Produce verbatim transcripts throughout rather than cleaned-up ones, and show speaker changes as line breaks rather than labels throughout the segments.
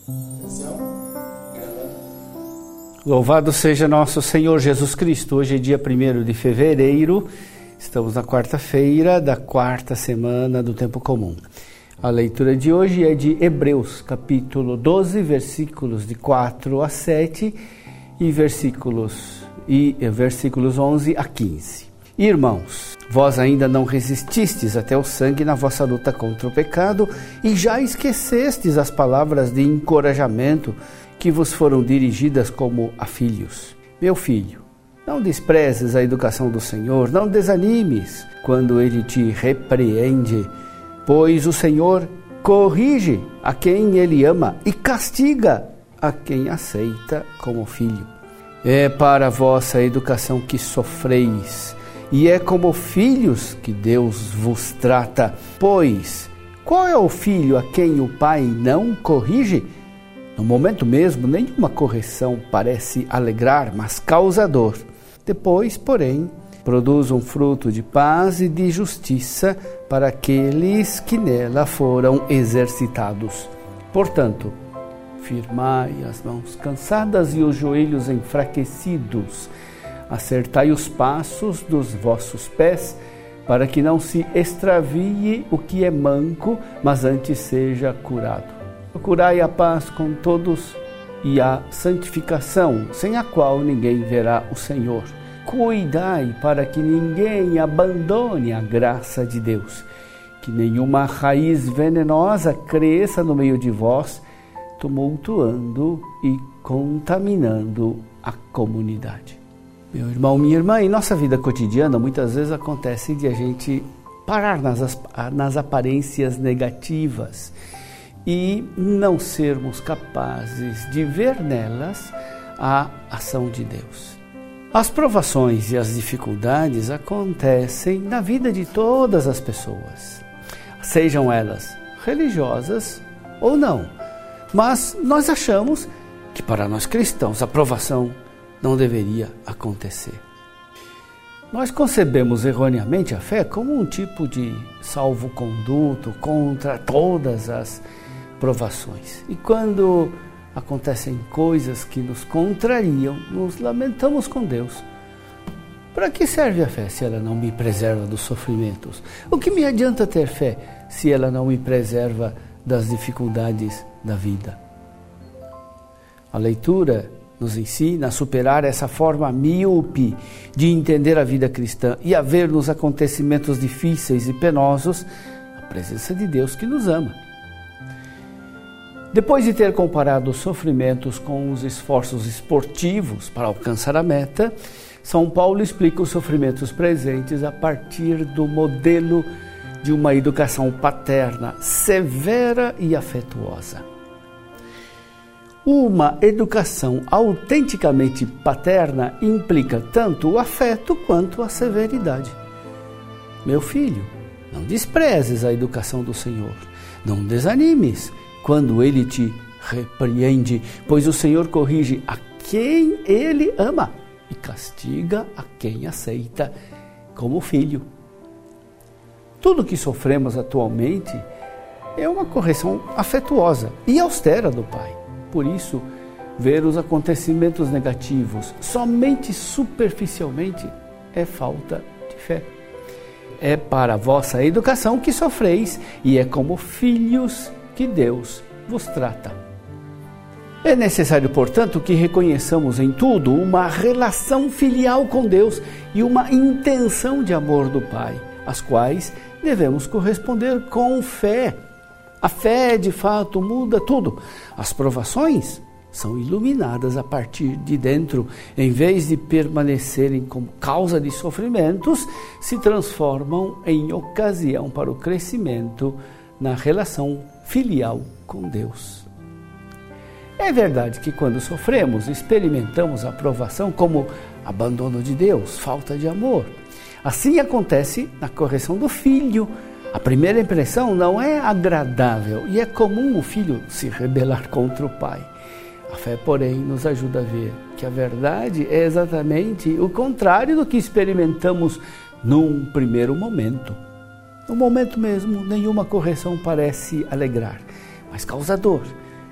Louvado seja nosso Senhor Jesus Cristo. Hoje é dia primeiro de fevereiro, estamos na quarta-feira da quarta semana do Tempo Comum. A leitura de hoje é de Hebreus, capítulo doze, versículos de quatro a sete e versículos, e versículos onze a quinze. Irmãos, vós ainda não resististes até o sangue na vossa luta contra o pecado e já esquecestes as palavras de encorajamento que vos foram dirigidas como a filhos. Meu filho, não desprezes a educação do Senhor, não desanimes quando Ele te repreende, pois o Senhor corrige a quem Ele ama e castiga a quem aceita como filho. É para a vossa educação que sofreis, e é como filhos que Deus vos trata. Pois, qual é o filho a quem o pai não corrige? No momento mesmo, nenhuma correção parece alegrar, mas causa dor. Depois, porém, produz um fruto de paz e de justiça para aqueles que nela foram exercitados. Portanto, firmai as mãos cansadas e os joelhos enfraquecidos. Acertai os passos dos vossos pés, para que não se extravie o que é manco, mas antes seja curado. Procurai a paz com todos e a santificação, sem a qual ninguém verá o Senhor. Cuidai para que ninguém abandone a graça de Deus, que nenhuma raiz venenosa cresça no meio de vós, tumultuando e contaminando a comunidade. Meu irmão, minha irmã, em nossa vida cotidiana, muitas vezes acontece de a gente parar nas, nas aparências negativas e não sermos capazes de ver nelas a ação de Deus. As provações e as dificuldades acontecem na vida de todas as pessoas, sejam elas religiosas ou não. Mas nós achamos que para nós cristãos a provação não deveria acontecer. Nós concebemos erroneamente a fé como um tipo de salvo-conduto contra todas as provações. E quando acontecem coisas que nos contrariam, nos lamentamos com Deus. Para que serve a fé se ela não me preserva dos sofrimentos? O que me adianta ter fé se ela não me preserva das dificuldades da vida? A leitura nos ensina a superar essa forma míope de entender a vida cristã e a ver nos acontecimentos difíceis e penosos a presença de Deus que nos ama. Depois de ter comparado os sofrimentos com os esforços esportivos para alcançar a meta, São Paulo explica os sofrimentos presentes a partir do modelo de uma educação paterna, severa e afetuosa. Uma educação autenticamente paterna implica tanto o afeto quanto a severidade. Meu filho, não desprezes a educação do Senhor, não desanimes quando Ele te repreende, pois o Senhor corrige a quem Ele ama e castiga a quem aceita como filho. Tudo que sofremos atualmente é uma correção afetuosa e austera do Pai. Por isso, ver os acontecimentos negativos somente superficialmente é falta de fé. É para a vossa educação que sofreis e é como filhos que Deus vos trata. É necessário, portanto, que reconheçamos em tudo uma relação filial com Deus e uma intenção de amor do Pai, as quais devemos corresponder com fé. A fé, de fato, muda tudo. As provações são iluminadas a partir de dentro, em vez de permanecerem como causa de sofrimentos, se transformam em ocasião para o crescimento na relação filial com Deus. É verdade que quando sofremos, experimentamos a provação como abandono de Deus, falta de amor. Assim acontece na correção do filho. A primeira impressão não é agradável e é comum o filho se rebelar contra o pai. A fé, porém, nos ajuda a ver que a verdade é exatamente o contrário do que experimentamos num primeiro momento. No momento mesmo, nenhuma correção parece alegrar, mas causa dor.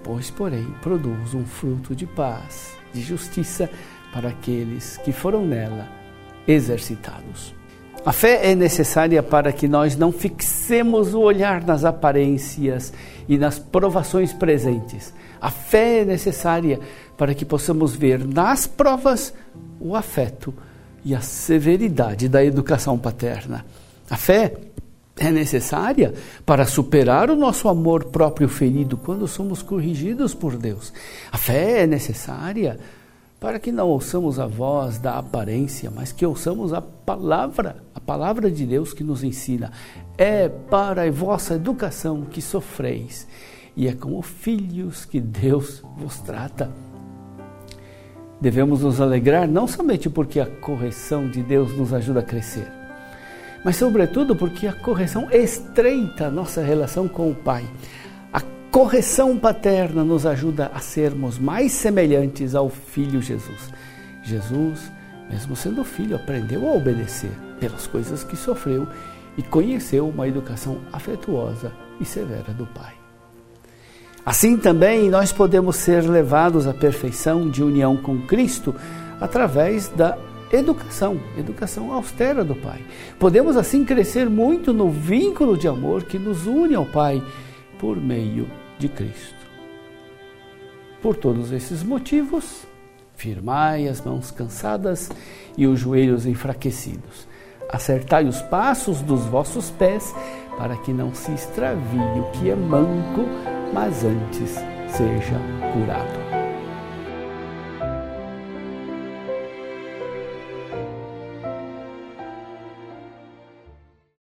depois, porém, produz um fruto de paz, de justiça para aqueles que foram nela exercitados. A fé é necessária para que nós não fixemos o olhar nas aparências e nas provações presentes. A fé é necessária para que possamos ver nas provas o afeto e a severidade da educação paterna. A fé é necessária para superar o nosso amor próprio ferido quando somos corrigidos por Deus. A fé é necessária para que não ouçamos a voz da aparência, mas que ouçamos a palavra, a palavra de Deus que nos ensina. É para a vossa educação que sofreis, e é como filhos que Deus vos trata. Devemos nos alegrar não somente porque a correção de Deus nos ajuda a crescer, mas sobretudo porque a correção estreita a nossa relação com o Pai. A correção paterna nos ajuda a sermos mais semelhantes ao Filho Jesus. Jesus, mesmo sendo filho, aprendeu a obedecer pelas coisas que sofreu e conheceu uma educação afetuosa e severa do Pai. Assim também nós podemos ser levados à perfeição de união com Cristo através da educação, educação austera do Pai. Podemos assim crescer muito no vínculo de amor que nos une ao Pai por meio de Cristo. Por todos esses motivos, firmai as mãos cansadas e os joelhos enfraquecidos. Acertai os passos dos vossos pés, para que não se extravie o que é manco, mas antes seja curado.